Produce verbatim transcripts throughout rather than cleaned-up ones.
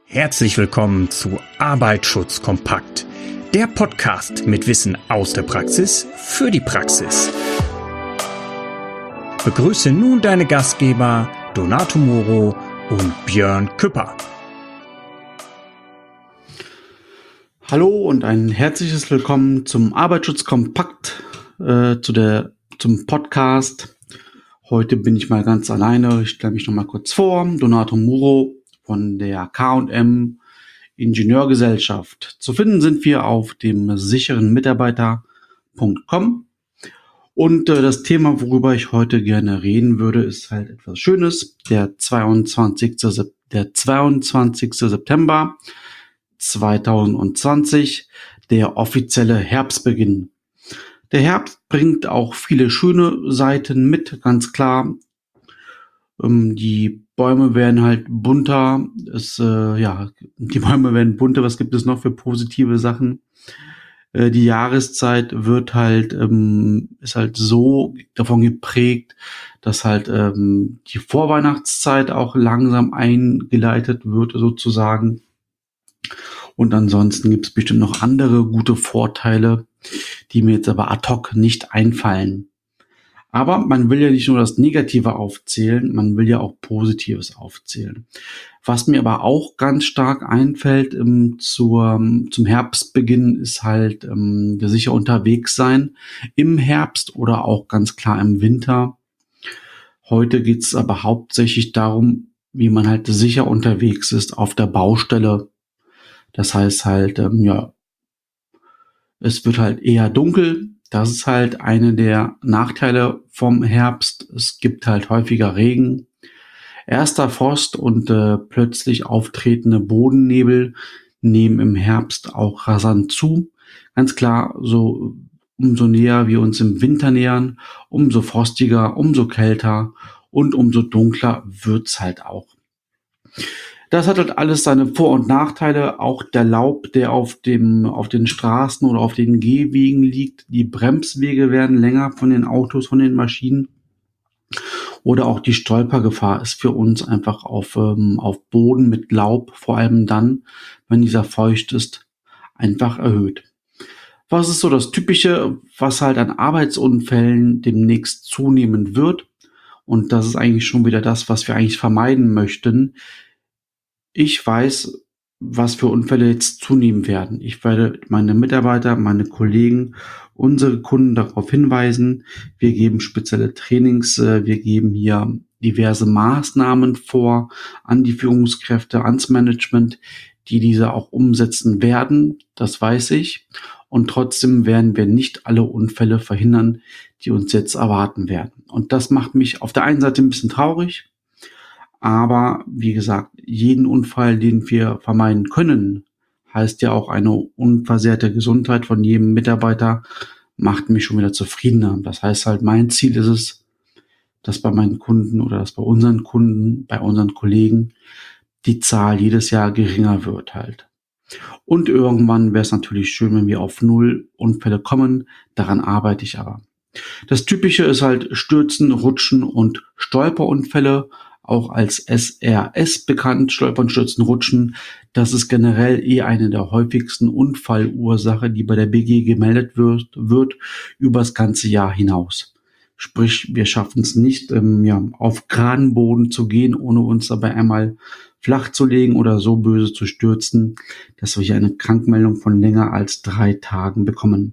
Herzlich willkommen zu Arbeitsschutz kompakt, der Podcast mit Wissen aus der Praxis für die Praxis. Begrüße nun deine Gastgeber Donato Moro und Björn Küpper. Hallo und ein herzliches Willkommen zum Arbeitsschutz kompakt, äh, zu der, zum Podcast. Heute bin ich mal ganz alleine. Ich stelle mich noch mal kurz vor. Donato Moro von der K und M Ingenieurgesellschaft. Zu finden sind wir auf dem sicheren Mitarbeiter Punkt com. Und äh, das Thema, worüber ich heute gerne reden würde, ist halt etwas Schönes. Der zweiundzwanzigste. Sep- der zweiundzwanzigste September zweitausendzwanzig, der offizielle Herbstbeginn. Der Herbst bringt auch viele schöne Seiten mit, ganz klar. Ähm, die Bäume werden halt bunter. Es, äh, ja, die Bäume werden bunter. Was gibt es noch für positive Sachen? Äh, die Jahreszeit wird halt, ähm, ist halt so davon geprägt, dass halt ähm, die Vorweihnachtszeit auch langsam eingeleitet wird, sozusagen. Und ansonsten gibt es bestimmt noch andere gute Vorteile, die mir jetzt aber ad hoc nicht einfallen. Aber man will ja nicht nur das Negative aufzählen, man will ja auch Positives aufzählen. Was mir aber auch ganz stark einfällt ähm, zur, zum Herbstbeginn ist halt ähm, der sicher unterwegs sein im Herbst oder auch ganz klar im Winter. Heute geht es aber hauptsächlich darum, wie man halt sicher unterwegs ist auf der Baustelle. Das heißt halt, ähm, ja, es wird halt eher dunkel. Das ist halt eine der Nachteile vom Herbst. Es gibt halt häufiger Regen. Erster Frost und äh, plötzlich auftretende Bodennebel nehmen im Herbst auch rasant zu. Ganz klar, so umso näher wir uns im Winter nähern, umso frostiger, umso kälter und umso dunkler wird's halt auch. Das hat halt alles seine Vor- und Nachteile. Auch der Laub, der auf dem, auf den Straßen oder auf den Gehwegen liegt. Die Bremswege werden länger von den Autos, von den Maschinen. Oder auch die Stolpergefahr ist für uns einfach auf, ähm, auf Boden mit Laub, vor allem dann, wenn dieser feucht ist, einfach erhöht. Was ist so das Typische, was halt an Arbeitsunfällen demnächst zunehmen wird? Und das ist eigentlich schon wieder das, was wir eigentlich vermeiden möchten. Ich weiß, was für Unfälle jetzt zunehmen werden. Ich werde meine Mitarbeiter, meine Kollegen, unsere Kunden darauf hinweisen. Wir geben spezielle Trainings, äh, wir geben hier diverse Maßnahmen vor an die Führungskräfte, ans Management, die diese auch umsetzen werden. Das weiß ich. Und trotzdem werden wir nicht alle Unfälle verhindern, die uns jetzt erwarten werden. Und das macht mich auf der einen Seite ein bisschen traurig. Aber wie gesagt, jeden Unfall, den wir vermeiden können, heißt ja auch eine unversehrte Gesundheit von jedem Mitarbeiter, macht mich schon wieder zufriedener. Das heißt halt, mein Ziel ist es, dass bei meinen Kunden oder dass bei unseren Kunden, bei unseren Kollegen die Zahl jedes Jahr geringer wird halt. Und irgendwann wäre es natürlich schön, wenn wir auf null Unfälle kommen. Daran arbeite ich aber. Das Typische ist halt Stürzen, Rutschen und Stolperunfälle, auch als S R S bekannt, Stolpern, Stürzen, Rutschen. Das ist generell eh eine der häufigsten Unfallursache, die bei der B G gemeldet wird, wird über das ganze Jahr hinaus. Sprich, wir schaffen es nicht, ähm, ja, auf geraden Boden zu gehen, ohne uns dabei einmal flach zu legen oder so böse zu stürzen, dass wir hier eine Krankmeldung von länger als drei Tagen bekommen.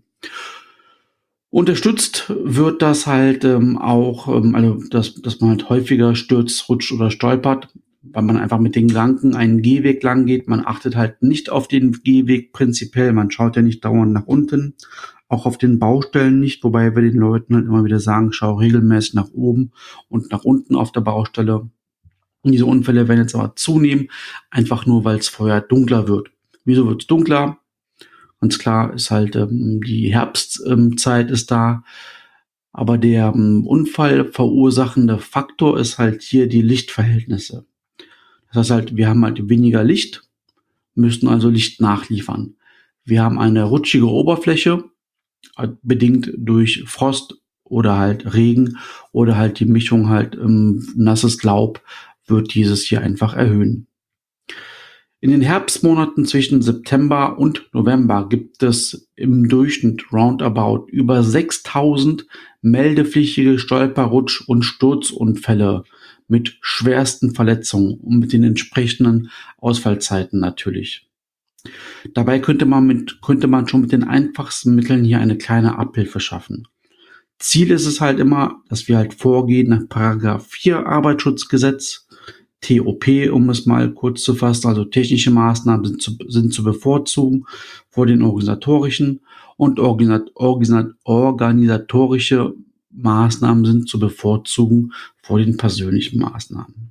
Unterstützt wird das halt ähm, auch, ähm, also dass, dass man halt häufiger stürzt, rutscht oder stolpert, weil man einfach mit den Gedanken einen Gehweg lang geht. Man achtet halt nicht auf den Gehweg prinzipiell, man schaut ja nicht dauernd nach unten, auch auf den Baustellen nicht, wobei wir den Leuten halt immer wieder sagen, schau regelmäßig nach oben und nach unten auf der Baustelle. Und diese Unfälle werden jetzt aber zunehmen, einfach nur, weil es vorher dunkler wird. Wieso wird es dunkler? Ganz klar ist halt, ähm, die Herbstzeit ähm, ist da, aber der ähm, Unfall verursachende Faktor ist halt hier die Lichtverhältnisse. Das heißt halt, wir haben halt weniger Licht, müssen also Licht nachliefern. Wir haben eine rutschige Oberfläche, äh, bedingt durch Frost oder halt Regen oder halt die Mischung halt ähm, nasses Laub wird dieses hier einfach erhöhen. In den Herbstmonaten zwischen September und November gibt es im Durchschnitt roundabout über sechstausend meldepflichtige Stolper-, Rutsch- und Sturzunfälle mit schwersten Verletzungen und mit den entsprechenden Ausfallzeiten natürlich. Dabei könnte man, mit, könnte man schon mit den einfachsten Mitteln hier eine kleine Abhilfe schaffen. Ziel ist es halt immer, dass wir halt vorgehen nach Paragraph vier Arbeitsschutzgesetz, T O P, um es mal kurz zu fassen, also technische Maßnahmen sind zu, sind zu bevorzugen vor den organisatorischen und organis- organis- organisatorische Maßnahmen sind zu bevorzugen vor den persönlichen Maßnahmen.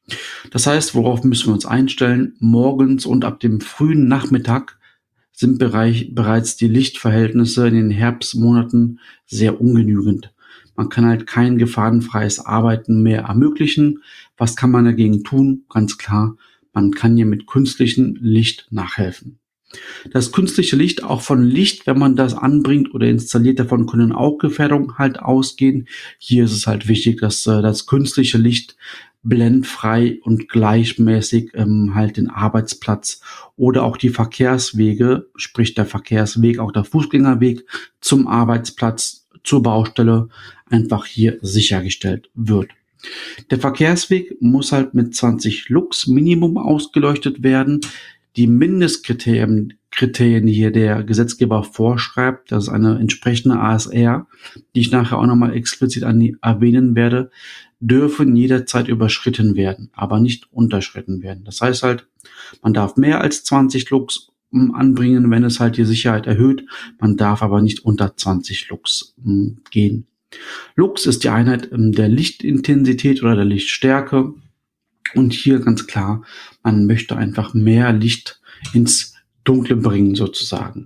Das heißt, worauf müssen wir uns einstellen? Morgens und ab dem frühen Nachmittag sind Bereich, bereits die Lichtverhältnisse in den Herbstmonaten sehr ungenügend. Man kann halt kein gefahrenfreies Arbeiten mehr ermöglichen. Was kann man dagegen tun? Ganz klar, man kann hier mit künstlichem Licht nachhelfen. Das künstliche Licht, auch von Licht, wenn man das anbringt oder installiert, davon können auch Gefährdungen halt ausgehen. Hier ist es halt wichtig, dass äh, das künstliche Licht blendfrei und gleichmäßig ähm, halt den Arbeitsplatz oder auch die Verkehrswege, sprich der Verkehrsweg, auch der Fußgängerweg zum Arbeitsplatz, zur Baustelle, einfach hier sichergestellt wird. Der Verkehrsweg muss halt mit zwanzig Lux Minimum ausgeleuchtet werden. Die Mindestkriterien, Kriterien, die hier der Gesetzgeber vorschreibt, das ist eine entsprechende A S R, die ich nachher auch nochmal explizit an, erwähnen werde, dürfen jederzeit überschritten werden, aber nicht unterschritten werden. Das heißt halt, man darf mehr als zwanzig Lux m, anbringen, wenn es halt die Sicherheit erhöht. Man darf aber nicht unter zwanzig Lux m, gehen. Lux ist die Einheit ähm, der Lichtintensität oder der Lichtstärke. Und hier ganz klar, man möchte einfach mehr Licht ins Dunkle bringen sozusagen.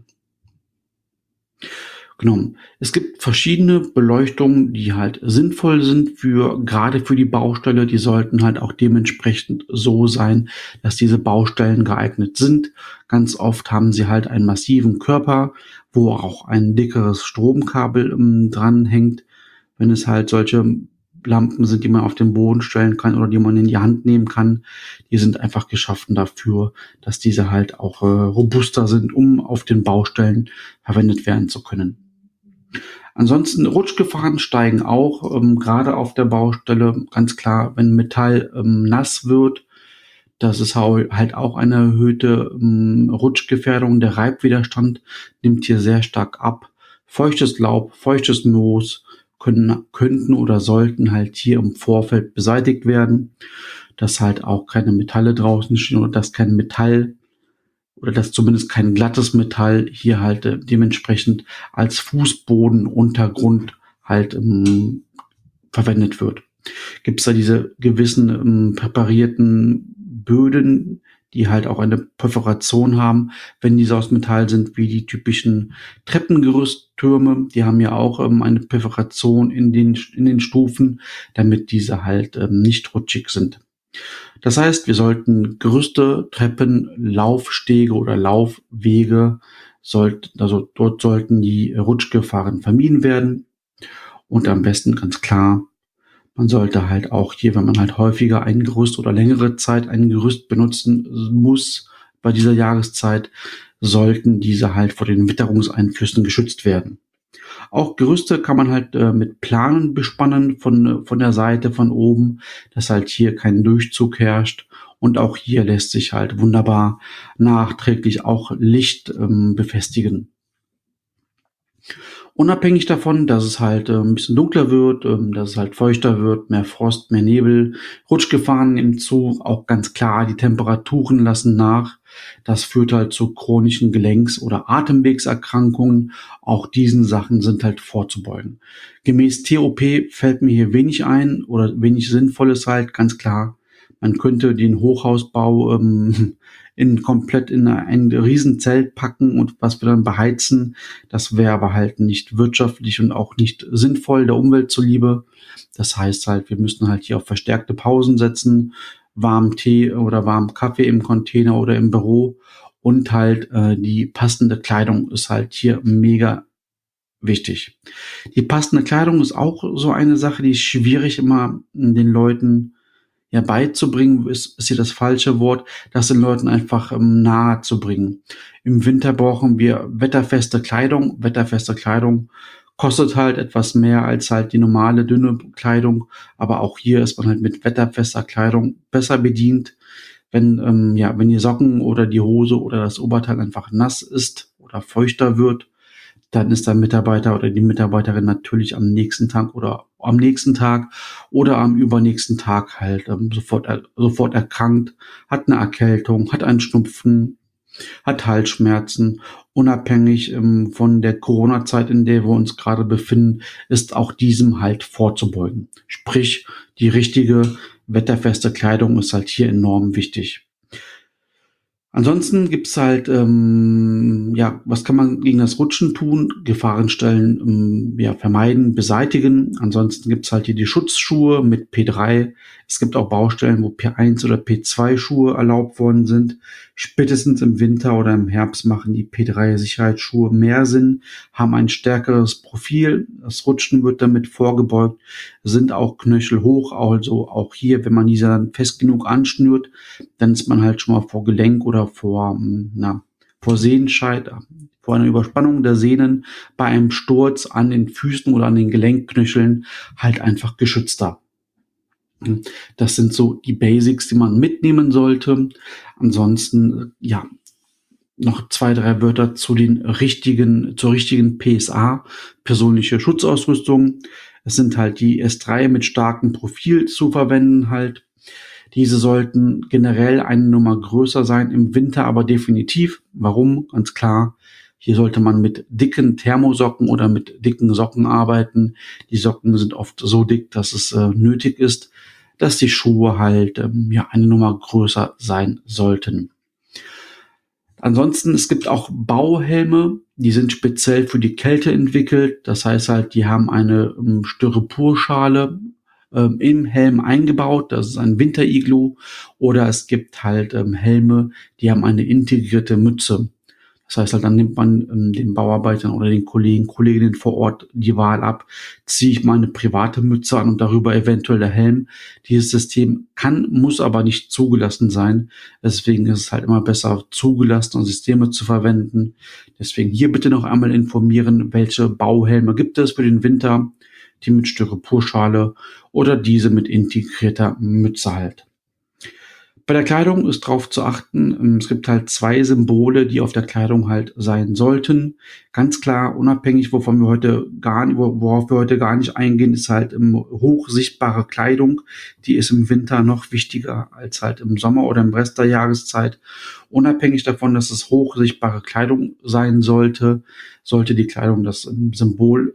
Genau. Es gibt verschiedene Beleuchtungen, die halt sinnvoll sind für, gerade für die Baustelle. Die sollten halt auch dementsprechend so sein, dass diese Baustellen geeignet sind. Ganz oft haben sie halt einen massiven Körper, wo auch ein dickeres Stromkabel ähm, dran hängt. Wenn es halt solche Lampen sind, die man auf den Boden stellen kann oder die man in die Hand nehmen kann, die sind einfach geschaffen dafür, dass diese halt auch äh, robuster sind, um auf den Baustellen verwendet werden zu können. Ansonsten Rutschgefahren steigen auch, ähm, gerade auf der Baustelle, ganz klar, wenn Metall ähm, nass wird. Das ist halt auch eine erhöhte ähm, Rutschgefährdung. Der Reibwiderstand nimmt hier sehr stark ab. Feuchtes Laub, feuchtes Moos können, könnten oder sollten halt hier im Vorfeld beseitigt werden, dass halt auch keine Metalle draußen stehen oder dass kein Metall oder dass zumindest kein glattes Metall hier halt äh, dementsprechend als Fußbodenuntergrund halt ähm, verwendet wird. Gibt es da diese gewissen ähm, präparierten Böden, die halt auch eine Perforation haben, wenn diese aus Metall sind, wie die typischen Treppengerüsttürme. Die haben ja auch ähm, eine Perforation in den, in den Stufen, damit diese halt ähm, nicht rutschig sind. Das heißt, wir sollten Gerüste, Treppen, Laufstege oder Laufwege, sollten, also dort sollten die Rutschgefahren vermieden werden. Und am besten ganz klar, man sollte halt auch hier, wenn man halt häufiger ein Gerüst oder längere Zeit ein Gerüst benutzen muss bei dieser Jahreszeit, sollten diese halt vor den Witterungseinflüssen geschützt werden. Auch Gerüste kann man halt äh, mit Planen bespannen von, von der Seite, von oben, dass halt hier kein Durchzug herrscht. Und auch hier lässt sich halt wunderbar nachträglich auch Licht ähm, befestigen. Unabhängig davon, dass es halt äh, ein bisschen dunkler wird, ähm, dass es halt feuchter wird, mehr Frost, mehr Nebel, Rutschgefahren nehmen zu, auch ganz klar, die Temperaturen lassen nach. Das führt halt zu chronischen Gelenks- oder Atemwegserkrankungen. Auch diesen Sachen sind halt vorzubeugen. Gemäß T O P fällt mir hier wenig ein oder wenig Sinnvolles halt, ganz klar. Man könnte den Hochhausbau ähm, in komplett in ein Riesenzelt packen und was wir dann beheizen. Das wäre aber halt nicht wirtschaftlich und auch nicht sinnvoll der Umwelt zuliebe. Das heißt halt, wir müssen halt hier auf verstärkte Pausen setzen, warmen Tee oder warmen Kaffee im Container oder im Büro und halt äh, die passende Kleidung ist halt hier mega wichtig. Die passende Kleidung ist auch so eine Sache, die ist schwierig immer den Leuten ja, beizubringen, ist, ist hier das falsche Wort, das den Leuten einfach ähm, nahe zu bringen. Im Winter brauchen wir wetterfeste Kleidung. Wetterfeste Kleidung kostet halt etwas mehr als halt die normale dünne Kleidung, aber auch hier ist man halt mit wetterfester Kleidung besser bedient. Wenn, ähm, ja, wenn die Socken oder die Hose oder das Oberteil einfach nass ist oder feuchter wird, dann ist der Mitarbeiter oder die Mitarbeiterin natürlich am nächsten Tag oder am nächsten Tag oder am übernächsten Tag halt ähm, sofort, er, sofort erkrankt, hat eine Erkältung, hat einen Schnupfen, hat Halsschmerzen. Unabhängig ähm, von der Corona-Zeit, in der wir uns gerade befinden, ist auch diesem halt vorzubeugen. Sprich, die richtige wetterfeste Kleidung ist halt hier enorm wichtig. Ansonsten gibt's halt, ähm, ja, was kann man gegen das Rutschen tun? Gefahrenstellen, ähm, ja, vermeiden, beseitigen. Ansonsten gibt's halt hier die Schutzschuhe mit P drei. Es gibt auch Baustellen, wo P eins oder P zwei Schuhe erlaubt worden sind. Spätestens im Winter oder im Herbst machen die P drei Sicherheitsschuhe mehr Sinn, haben ein stärkeres Profil. Das Rutschen wird damit vorgebeugt, sind auch knöchelhoch. Also auch hier, wenn man diese dann fest genug anschnürt, dann ist man halt schon mal vor Gelenk oder vor, ähm, na, vor Sehenscheid, vor einer Überspannung der Sehnen bei einem Sturz an den Füßen oder an den Gelenkknöcheln halt einfach geschützter. Das sind so die Basics, die man mitnehmen sollte. Ansonsten, ja, noch zwei, drei Wörter zu den richtigen, zur richtigen P S A, persönliche Schutzausrüstung. Es sind halt die S drei mit starkem Profil zu verwenden halt. Diese sollten generell eine Nummer größer sein, im Winter aber definitiv. Warum? Ganz klar. Hier sollte man mit dicken Thermosocken oder mit dicken Socken arbeiten. Die Socken sind oft so dick, dass es äh, nötig ist, dass die Schuhe halt ähm, ja eine Nummer größer sein sollten. Ansonsten, es gibt auch Bauhelme, die sind speziell für die Kälte entwickelt. Das heißt halt, die haben eine ähm, Styroporschale ähm, im Helm eingebaut. Das ist ein Winteriglu. Oder es gibt halt ähm, Helme, die haben eine integrierte Mütze. Das heißt halt, dann nimmt man ähm, den Bauarbeitern oder den Kollegen, Kolleginnen vor Ort die Wahl ab. Ziehe ich meine private Mütze an und darüber eventuell der Helm. Dieses System kann, muss aber nicht zugelassen sein. Deswegen ist es halt immer besser, zugelassene Systeme zu verwenden. Deswegen hier bitte noch einmal informieren, welche Bauhelme gibt es für den Winter. Die mit Styroporschale oder diese mit integrierter Mütze halt. Bei der Kleidung ist drauf zu achten, es gibt halt zwei Symbole, die auf der Kleidung halt sein sollten. Ganz klar, unabhängig, wovon wir heute gar nicht, worauf wir heute gar nicht eingehen, ist halt hochsichtbare Kleidung. Die ist im Winter noch wichtiger als halt im Sommer oder im Rest der Jahreszeit. Unabhängig davon, dass es hochsichtbare Kleidung sein sollte, sollte die Kleidung das Symbol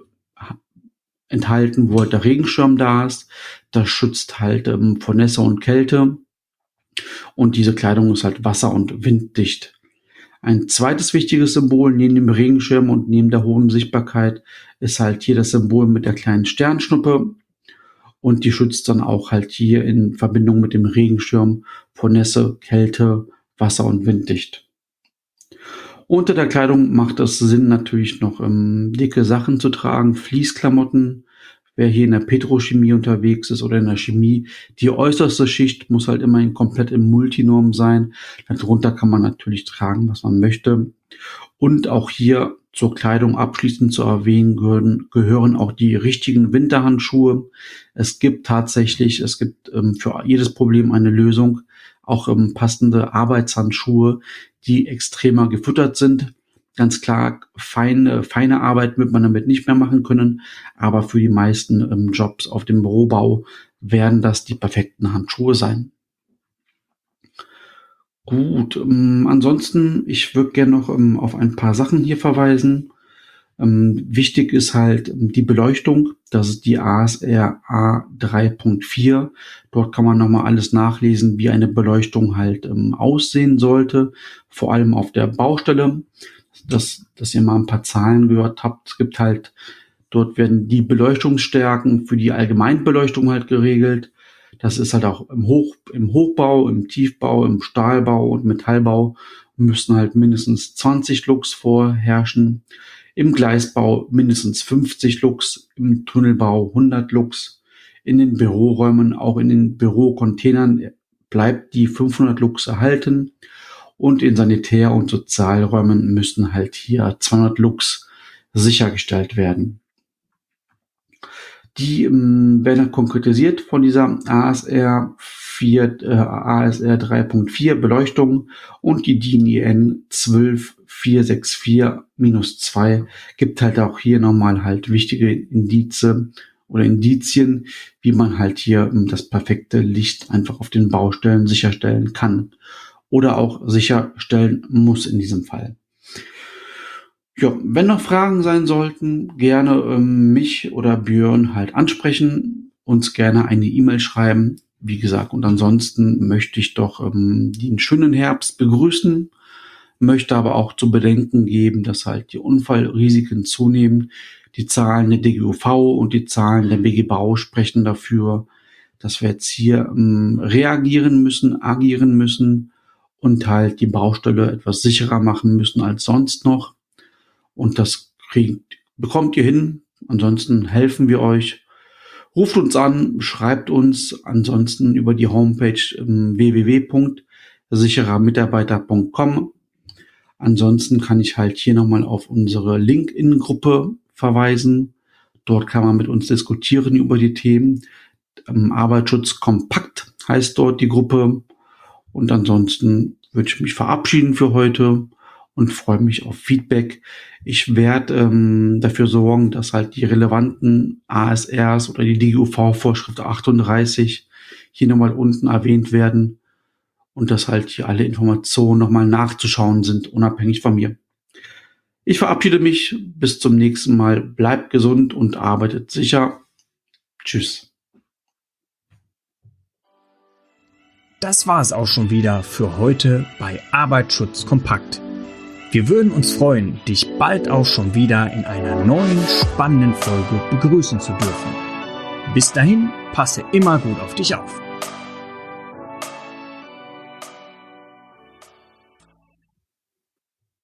enthalten, wo halt der Regenschirm da ist. Das schützt halt ähm, vor Nässe und Kälte. Und diese Kleidung ist halt wasser- und winddicht. Ein zweites wichtiges Symbol neben dem Regenschirm und neben der hohen Sichtbarkeit ist halt hier das Symbol mit der kleinen Sternschnuppe. Und die schützt dann auch halt hier in Verbindung mit dem Regenschirm vor Nässe, Kälte, Wasser- und winddicht. Unter der Kleidung macht es Sinn, natürlich noch ähm, dicke Sachen zu tragen, Fließklamotten. Wer hier in der Petrochemie unterwegs ist oder in der Chemie, die äußerste Schicht muss halt immerhin komplett im Multinorm sein. Darunter kann man natürlich tragen, was man möchte. Und auch hier zur Kleidung abschließend zu erwähnen gehören, gehören auch die richtigen Winterhandschuhe. Es gibt tatsächlich, es gibt ähm, für jedes Problem eine Lösung, auch ähm, passende Arbeitshandschuhe, die extremer gefüttert sind. Ganz klar, feine, feine Arbeit wird man damit nicht mehr machen können, aber für die meisten ähm, Jobs auf dem Bürobau werden das die perfekten Handschuhe sein. Gut, ähm, ansonsten, ich würde gerne noch ähm, auf ein paar Sachen hier verweisen. Ähm, wichtig ist halt ähm, die Beleuchtung. Das ist die A S R A drei Punkt vier. Dort kann man nochmal alles nachlesen, wie eine Beleuchtung halt ähm, aussehen sollte, vor allem auf der Baustelle. Dass, dass ihr mal ein paar Zahlen gehört habt. Es gibt halt, dort werden die Beleuchtungsstärken für die Allgemeinbeleuchtung halt geregelt. Das ist halt auch im, Hoch, im Hochbau, im Tiefbau, im Stahlbau und Metallbau müssen halt mindestens zwanzig Lux vorherrschen. Im Gleisbau mindestens fünfzig Lux, im Tunnelbau hundert Lux, in den Büroräumen, auch in den Bürocontainern bleibt die fünfhundert Lux erhalten und in Sanitär- und Sozialräumen müssen halt hier zweihundert Lux sichergestellt werden. Die ähm, werden dann konkretisiert von dieser A S R vier, äh, A S R drei Punkt vier Beleuchtung und die D I N I N zwölf vier sechs vier zwei gibt halt auch hier nochmal halt wichtige Indizien oder Indizien, wie man halt hier ähm, das perfekte Licht einfach auf den Baustellen sicherstellen kann oder auch sicherstellen muss in diesem Fall. Ja, wenn noch Fragen sein sollten, gerne ähm, mich oder Björn halt ansprechen, uns gerne eine E-Mail schreiben. Wie gesagt, und ansonsten möchte ich doch ähm, den schönen Herbst begrüßen, möchte aber auch zu bedenken geben, dass halt die Unfallrisiken zunehmen. Die Zahlen der D G U V und die Zahlen der B G Bau sprechen dafür, dass wir jetzt hier ähm, reagieren müssen, agieren müssen und halt die Baustelle etwas sicherer machen müssen als sonst noch. Und das kriegt, bekommt ihr hin. Ansonsten helfen wir euch. Ruft uns an, schreibt uns ansonsten über die Homepage ähm, w w w punkt sicherer mitarbeiter punkt com. Ansonsten kann ich halt hier nochmal auf unsere LinkedIn-Gruppe verweisen. Dort kann man mit uns diskutieren über die Themen. Ähm, Arbeitsschutz kompakt heißt dort die Gruppe. Und ansonsten würde ich mich verabschieden für heute und freue mich auf Feedback. Ich werde ähm, dafür sorgen, dass halt die relevanten A S Rs oder die D G U V-Vorschrift achtunddreißig hier nochmal unten erwähnt werden und dass halt hier alle Informationen nochmal nachzuschauen sind, unabhängig von mir. Ich verabschiede mich. Bis zum nächsten Mal. Bleibt gesund und arbeitet sicher. Tschüss. Das war es auch schon wieder für heute bei Arbeitsschutz kompakt. Wir würden uns freuen, dich bald auch schon wieder in einer neuen spannenden Folge begrüßen zu dürfen. Bis dahin, passe immer gut auf dich auf.